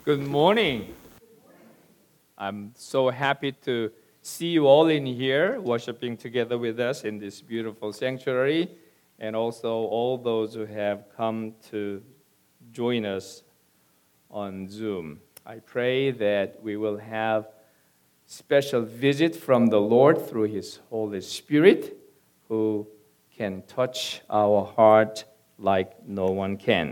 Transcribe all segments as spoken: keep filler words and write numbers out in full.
Good morning. I'm so happy to see you all in here, worshiping together with us in this beautiful sanctuary, and also all those who have come to join us on Zoom. I pray that we will have special visit from the Lord through His Holy Spirit, who can touch our heart like no one can.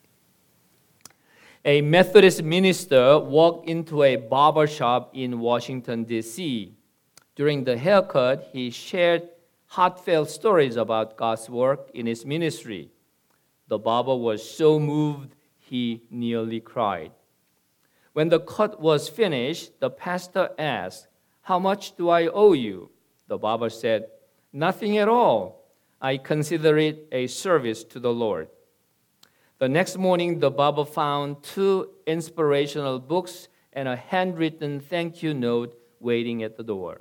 A Methodist minister walked into a barber shop in Washington, D C During the haircut, he shared heartfelt stories about God's work in his ministry. The barber was so moved, he nearly cried. When the cut was finished, the pastor asked, "How much do I owe you?" The barber said, "Nothing at all. I consider it a service to the Lord." The next morning, the barber found two inspirational books and a handwritten thank you note waiting at the door.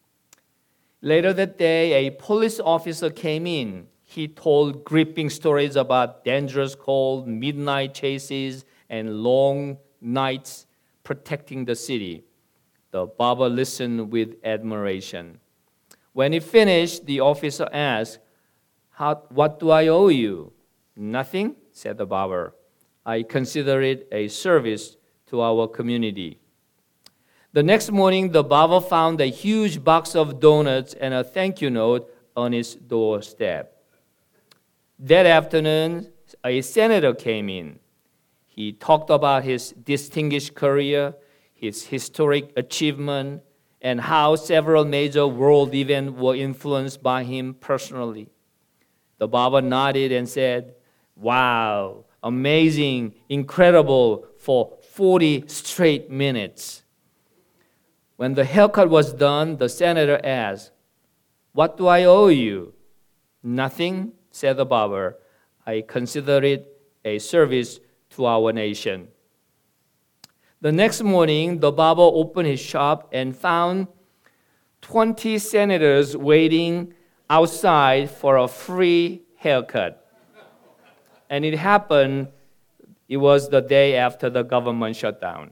Later that day, a police officer came in. He told gripping stories about dangerous cold, midnight chases, and long nights protecting the city. The barber listened with admiration. When he finished, the officer asked, How, what do I owe you? "Nothing," said the barber. "I consider it a service to our community." The next morning, the barber found a huge box of donuts and a thank you note on his doorstep. That afternoon, a senator came in. He talked about his distinguished career, his historic achievement, and how several major world events were influenced by him personally. The barber nodded and said, "Wow, amazing, incredible," for forty straight minutes. When the haircut was done, the senator asked, "What do I owe you?" "Nothing," said the barber. "I consider it a service to our nation." The next morning, the barber opened his shop and found twenty senators waiting outside for a free haircut. And it happened, it was the day after the government shutdown.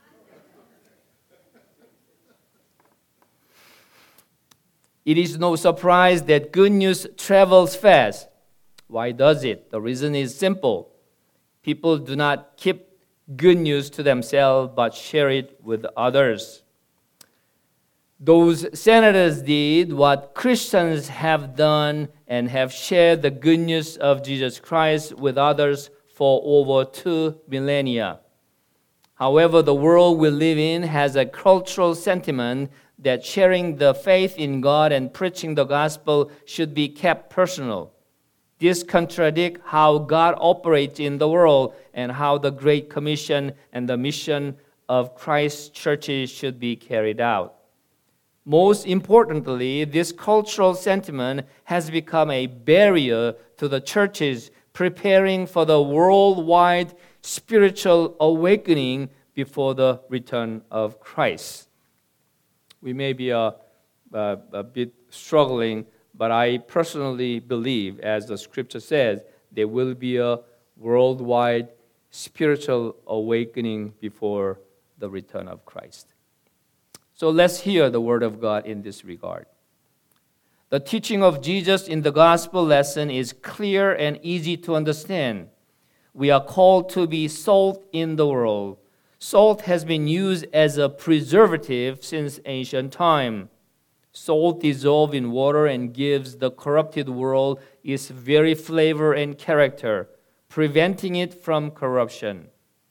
It is no surprise that good news travels fast. Why does it? The reason is simple. People do not keep good news to themselves, but share it with others. Those senators did what Christians have done and have shared the good news of Jesus Christ with others for over two millennia. However, the world we live in has a cultural sentiment that sharing the faith in God and preaching the gospel should be kept personal. This contradicts how God operates in the world and how the Great Commission and the mission of Christ's churches should be carried out. Most importantly, this cultural sentiment has become a barrier to the churches preparing for the worldwide spiritual awakening before the return of Christ. We may be a, a, a bit struggling, but I personally believe, as the scripture says, there will be a worldwide spiritual awakening before the return of Christ. So let's hear the word of God in this regard. The teaching of Jesus in the gospel lesson is clear and easy to understand. We are called to be salt in the world. Salt has been used as a preservative since ancient time. Salt dissolves in water and gives the corrupted world its very flavor and character, preventing it from corruption.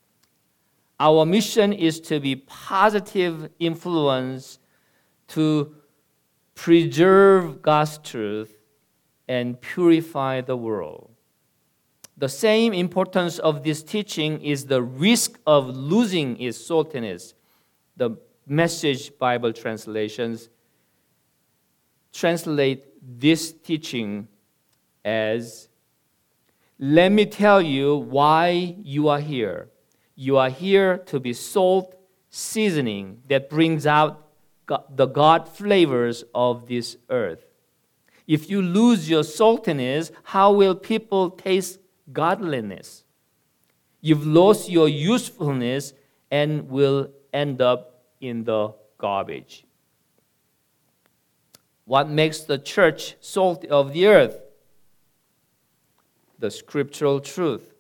Our mission is to be positive influence to preserve God's truth and purify the world. The same importance of this teaching is the risk of losing its saltiness. The Message Bible translations translate this teaching as, "Let me tell you why you are here. You are here to be salt seasoning that brings out the God flavors of this earth. If you lose your saltiness, how will people taste godliness? You've lost your usefulness, and will end up in the garbage. What makes the church salt of the earth? The scriptural truth.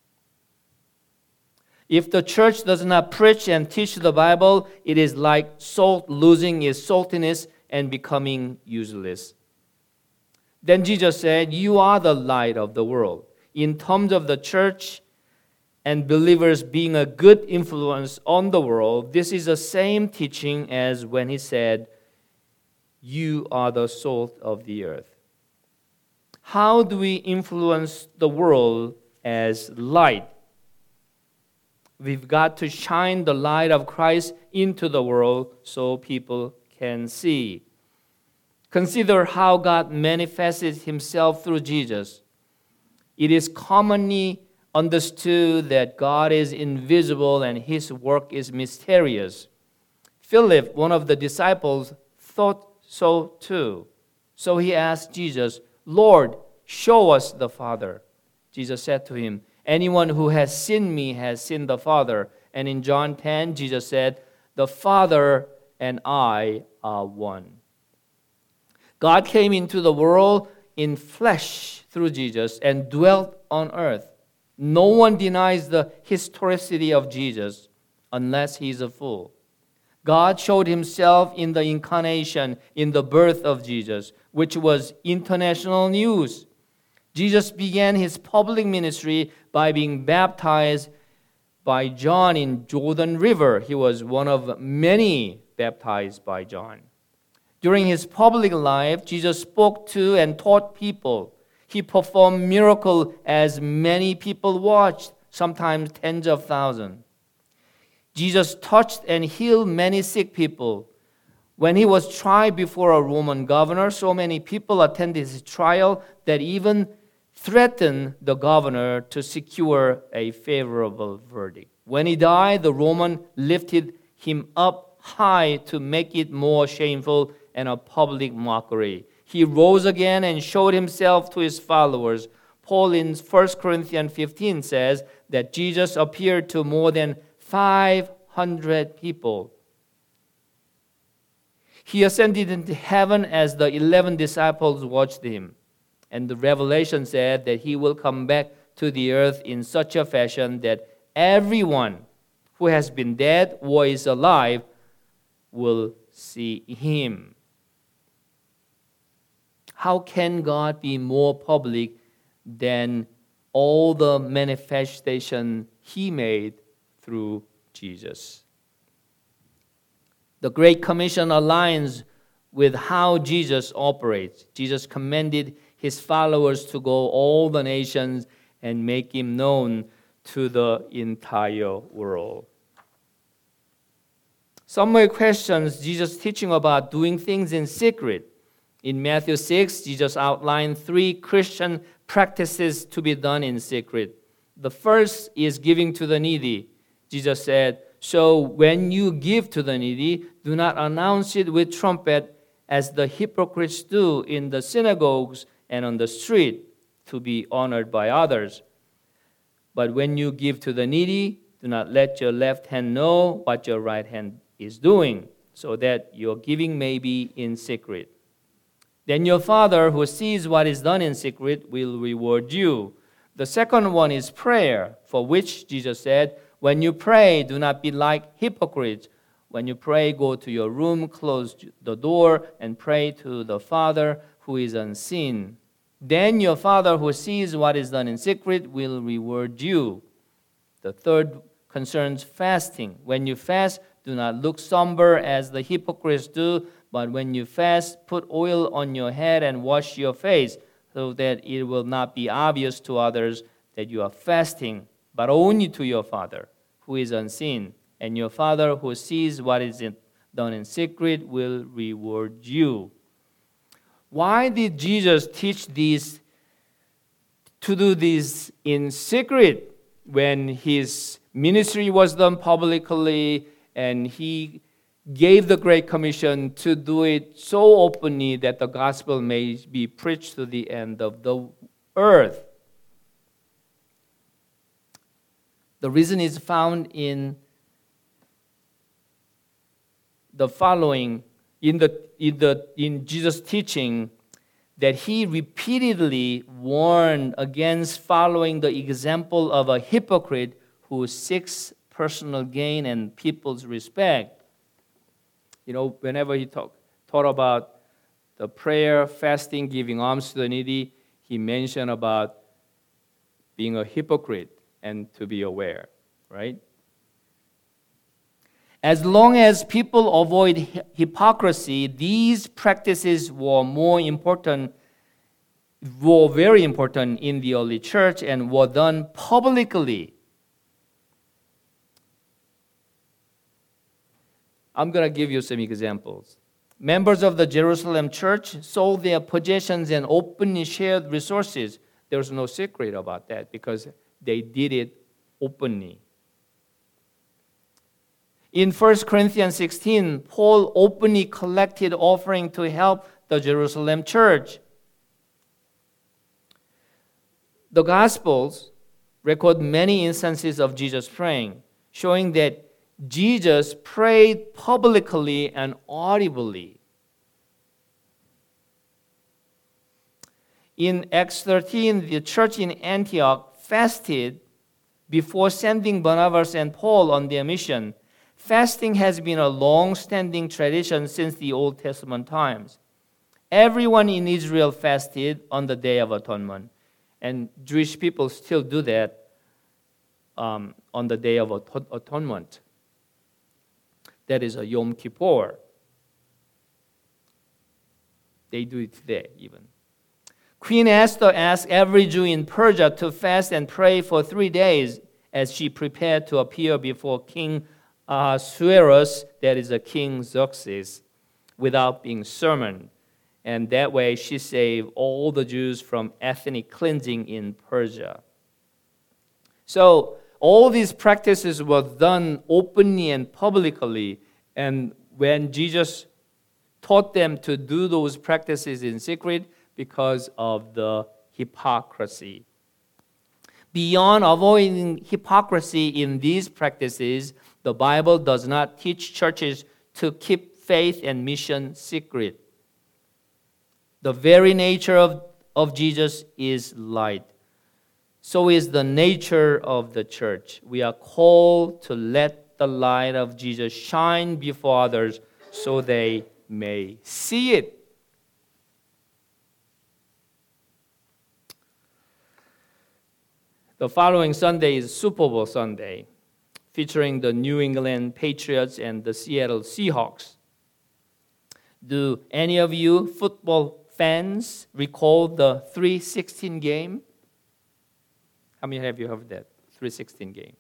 If the church does not preach and teach the Bible, it is like salt losing its saltiness and becoming useless. Then Jesus said, "You are the light of the world." In terms of the church and believers being a good influence on the world, this is the same teaching as when he said, "You are the salt of the earth." How do we influence the world as light? We've got to shine the light of Christ into the world so people can see. Consider how God manifested himself through Jesus. It is commonly understood that God is invisible and his work is mysterious. Philip, one of the disciples, thought so too. So he asked Jesus, "Lord, show us the Father." Jesus said to him, "Anyone who has seen me has seen the Father." And in John ten, Jesus said, "The Father and I are one." God came into the world in flesh through Jesus and dwelt on earth. No one denies the historicity of Jesus unless he is a fool. God showed himself in the incarnation, in the birth of Jesus, which was international news. Jesus began his public ministry by being baptized by John in Jordan River. He was one of many baptized by John. During his public life, Jesus spoke to and taught people. He performed miracles as many people watched, sometimes tens of thousands. Jesus touched and healed many sick people. When he was tried before a Roman governor, so many people attended his trial that even threatened the governor to secure a favorable verdict. When he died, the Roman lifted him up high to make it more shameful and a public mockery. He rose again and showed himself to his followers. Paul in First Corinthians fifteen says that Jesus appeared to more than five hundred people. He ascended into heaven as the eleven disciples watched him. And the Revelation said that he will come back to the earth in such a fashion that everyone who has been dead or is alive will see him. How can God be more public than all the manifestation he made through Jesus? The Great Commission aligns with how Jesus operates. Jesus commanded his followers to go all the nations and make him known to the entire world. Some more questions Jesus' teaching about doing things in secret. In Matthew six, Jesus outlined three Christian practices to be done in secret. The first is giving to the needy. Jesus said, "So when you give to the needy, do not announce it with trumpet as the hypocrites do in the synagogues and on the street to be honored by others. But when you give to the needy, do not let your left hand know what your right hand is doing, so that your giving may be in secret. Then your Father who sees what is done in secret will reward you." The second one is prayer, for which Jesus said, "When you pray, do not be like hypocrites. When you pray, go to your room, close the door, and pray to the Father who is unseen. Then your Father who sees what is done in secret will reward you." The third concerns fasting. When you fast, do not look somber as the hypocrites do, but when you fast, put oil on your head and wash your face, so that it will not be obvious to others that you are fasting, but only to your Father who is unseen. And your Father who sees what is done in secret will reward you. Why did Jesus teach these to do this in secret when his ministry was done publicly and he gave the Great Commission to do it so openly that the gospel may be preached to the end of the earth? The reason is found in the following in the in the in Jesus' teaching, that he repeatedly warned against following the example of a hypocrite who seeks personal gain and people's respect. You know, whenever he talk, taught about the prayer, fasting, giving alms to the needy, he mentioned about being a hypocrite and to be aware, right? As long as people avoid hypocrisy, these practices were more important, were very important in the early church and were done publicly. I'm going to give you some examples. Members of the Jerusalem church sold their possessions and openly shared resources. There's no secret about that because they did it openly. In First Corinthians sixteen, Paul openly collected offering to help the Jerusalem church. The Gospels record many instances of Jesus praying, showing that Jesus prayed publicly and audibly. In Acts thirteen, the church in Antioch fasted before sending Barnabas and Paul on their mission. Fasting has been a long-standing tradition since the Old Testament times. Everyone in Israel fasted on the Day of Atonement, and Jewish people still do that um, on the Day of Atonement. That is a Yom Kippur. They do it today even. Queen Esther asked every Jew in Persia to fast and pray for three days as she prepared to appear before King Ahasuerus, that is a King Xerxes, without being summoned. And that way she saved all the Jews from ethnic cleansing in Persia. So all these practices were done openly and publicly. And when Jesus taught them to do those practices in secret because of the hypocrisy. Beyond avoiding hypocrisy in these practices, the Bible does not teach churches to keep faith and mission secret. The very nature of, of Jesus is light. So is the nature of the church. We are called to let the light of Jesus shine before others so they may see it. The following Sunday is Super Bowl Sunday, featuring the New England Patriots and the Seattle Seahawks. Do any of you football fans recall the three sixteen game? How many have you heard of that? three sixteen game.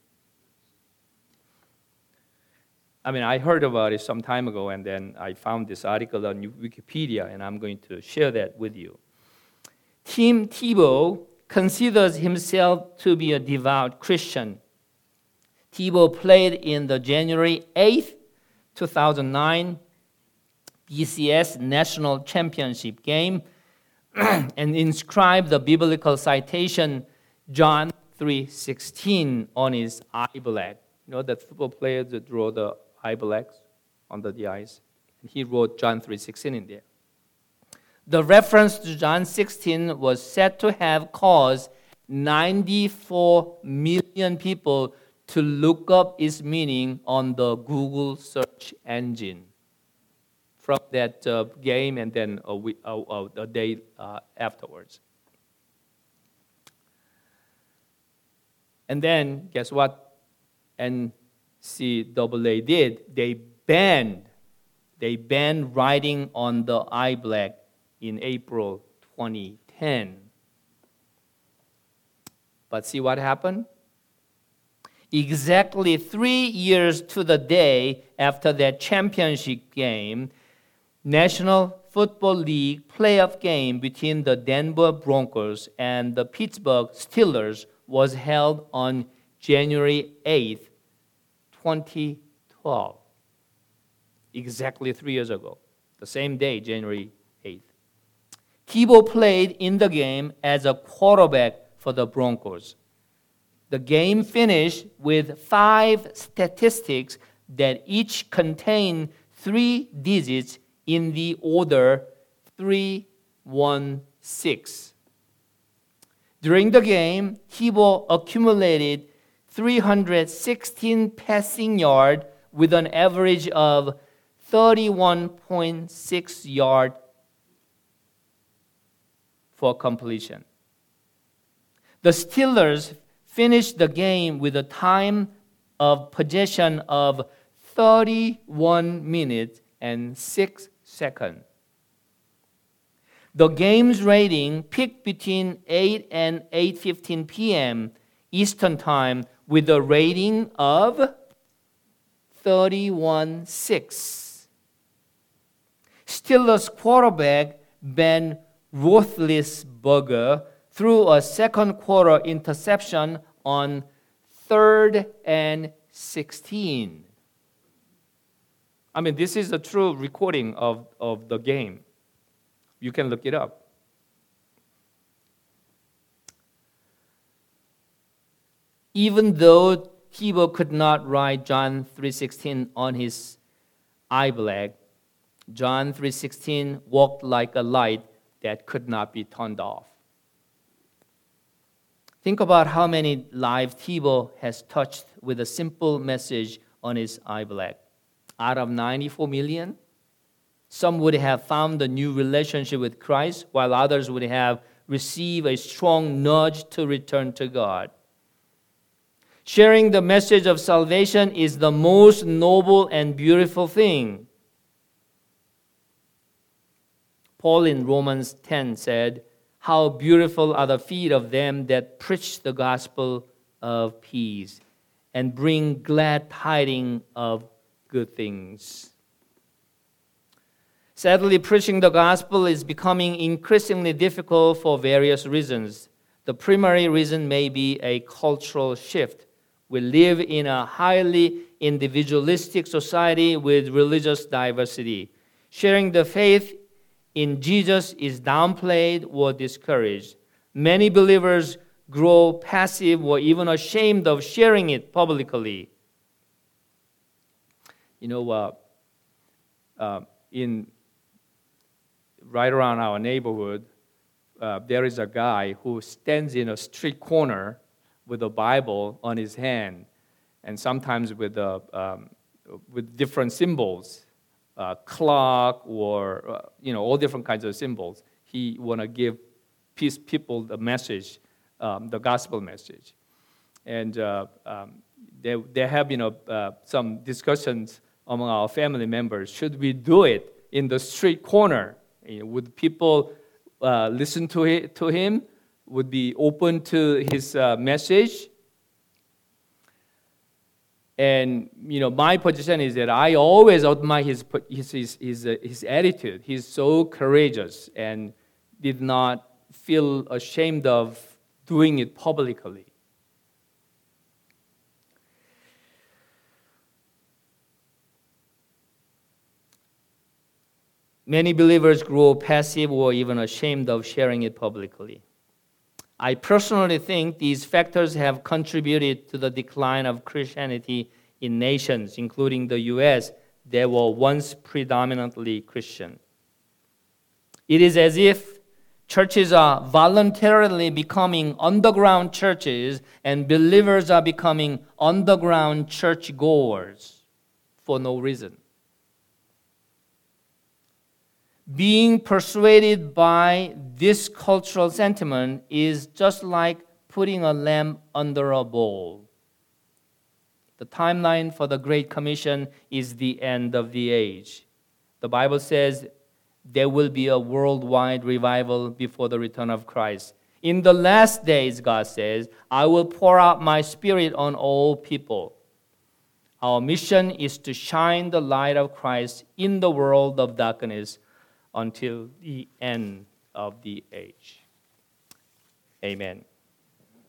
I mean, I heard about it some time ago, and then I found this article on Wikipedia, and I'm going to share that with you. Tim Tebow considers himself to be a devout Christian. Tebow played in the January eighth, two thousand nine B C S National Championship game and inscribed the biblical citation John three sixteen on his eye black. You know that football players that draw the eye blacks under the eyes? And he wrote John three sixteen in there. The reference to John sixteen was said to have caused ninety-four million people to look up its meaning on the Google search engine from that uh, game and then a, week, uh, uh, a day uh, afterwards. And then, guess what N C double A did? They banned, they banned writing on the eye black in April twenty ten. But see what happened? Exactly three years to the day after that championship game, National Football League playoff game between the Denver Broncos and the Pittsburgh Steelers was held on January eighth, twenty twelve. Exactly three years ago. The same day, January eighth. Tebow played in the game as a quarterback for the Broncos. The game finished with five statistics that each contain three digits in the order three one six. During the game, Tebow accumulated three hundred sixteen passing yards with an average of thirty-one point six yards for completion. The Steelers finished the game with a time of possession of thirty-one minutes and six seconds. The game's rating peaked between eight and eight fifteen p.m. Eastern Time with a rating of thirty-one point six. Steelers quarterback Ben Roethlisberger threw a second quarter interception on third and sixteen. I mean, this is a true recording of, of the game. You can look it up. Even though Tebow could not write John three sixteen on his eye black, John three sixteen walked like a light that could not be turned off. Think about how many lives Tebow has touched with a simple message on his eye black. Out of ninety-four million, some would have found a new relationship with Christ, while others would have received a strong nudge to return to God. Sharing the message of salvation is the most noble and beautiful thing. Paul in Romans ten said, "How beautiful are the feet of them that preach the gospel of peace and bring glad tidings of good things." Sadly, preaching the gospel is becoming increasingly difficult for various reasons. The primary reason may be a cultural shift. We live in a highly individualistic society with religious diversity. Sharing the faith in Jesus is downplayed or discouraged. Many believers grow passive or even ashamed of sharing it publicly. You know, uh, uh, in right around our neighborhood, uh, there is a guy who stands in a street corner with a Bible on his hand, and sometimes with a, um, with different symbols, uh, clock or uh, you know all different kinds of symbols. He want to give peace people the message, um, the gospel message, and uh, um, there there have been a, uh, some discussions among our family members. Should we do it in the street corner? You know, would people uh, listen to it, to him? Would be open to his uh, message? And you know, my position is that I always admire his his his his, uh, his attitude. He's so courageous and did not feel ashamed of doing it publicly. Many believers grow passive or even ashamed of sharing it publicly. I personally think these factors have contributed to the decline of Christianity in nations, including the U S, that were once predominantly Christian. It is as if churches are voluntarily becoming underground churches and believers are becoming underground churchgoers for no reason. Being persuaded by this cultural sentiment is just like putting a lamp under a bowl. The timeline for the Great Commission is the end of the age. The Bible says there will be a worldwide revival before the return of Christ. In the last days, God says, I will pour out my Spirit on all people. Our mission is to shine the light of Christ in the world of darkness until the end of the age. Amen.